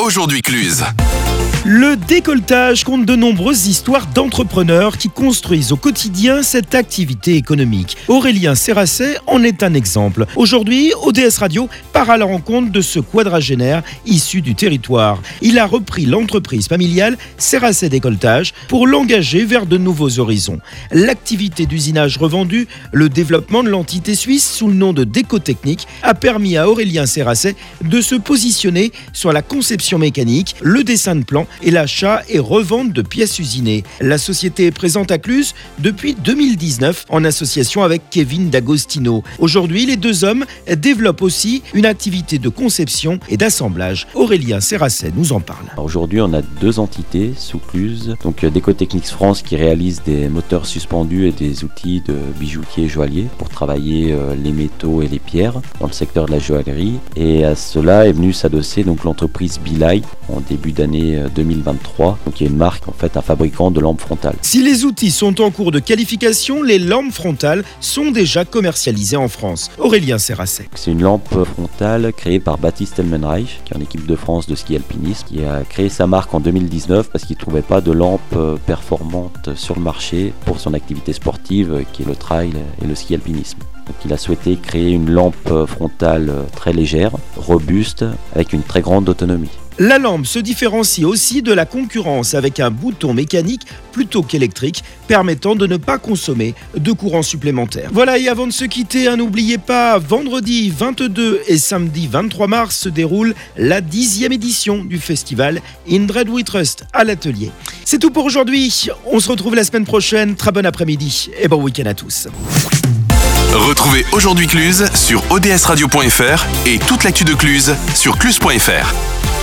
Aujourd'hui Cluse. Le décolletage compte de nombreuses histoires d'entrepreneurs qui construisent au quotidien cette activité économique. Aurélien Serrasset en est un exemple. Aujourd'hui, ODS Radio part à la rencontre de ce quadragénaire issu du territoire. Il a repris l'entreprise familiale Serrasset Décolletage pour l'engager vers de nouveaux horizons. L'activité d'usinage revendue, le développement de l'entité suisse sous le nom de Décotechnique a permis à Aurélien Serrasset de se positionner sur la conception mécanique, le dessin de plan et l'achat et revente de pièces usinées. La société est présente à Cluse depuis 2019 en association avec Kevin D'Agostino. Aujourd'hui, les deux hommes développent aussi une activité de conception et d'assemblage. Aurélien Serrasset nous en parle. Aujourd'hui, on a deux entités sous Cluse. Donc Décotechnics France qui réalise des moteurs suspendus et des outils de bijoutiers et joailliers pour travailler les métaux et les pierres dans le secteur de la joaillerie. Et à cela est venue s'adosser donc l'entreprise Bilai en début d'année 2023, donc qui est une marque, en fait, un fabricant de lampes frontales. Si les outils sont en cours de qualification, les lampes frontales sont déjà commercialisées en France. Aurélien Serrasset. C'est une lampe frontale créée par Baptiste Elmenreich, qui est en équipe de France de ski alpinisme, qui a créé sa marque en 2019 parce qu'il ne trouvait pas de lampe performante sur le marché pour son activité sportive, qui est le trail et le ski alpinisme. Donc il a souhaité créer une lampe frontale très légère, robuste, avec une très grande autonomie. La lampe se différencie aussi de la concurrence avec un bouton mécanique plutôt qu'électrique permettant de ne pas consommer de courant supplémentaire. Voilà, et avant de se quitter, n'oubliez pas, vendredi 22 et samedi 23 mars se déroule la 10e édition du festival Indred We Trust à l'atelier. C'est tout pour aujourd'hui, on se retrouve la semaine prochaine, très bon après-midi et bon week-end à tous. Retrouvez Aujourd'hui Cluse sur odsradio.fr et toute l'actu de Cluse sur cluse.fr.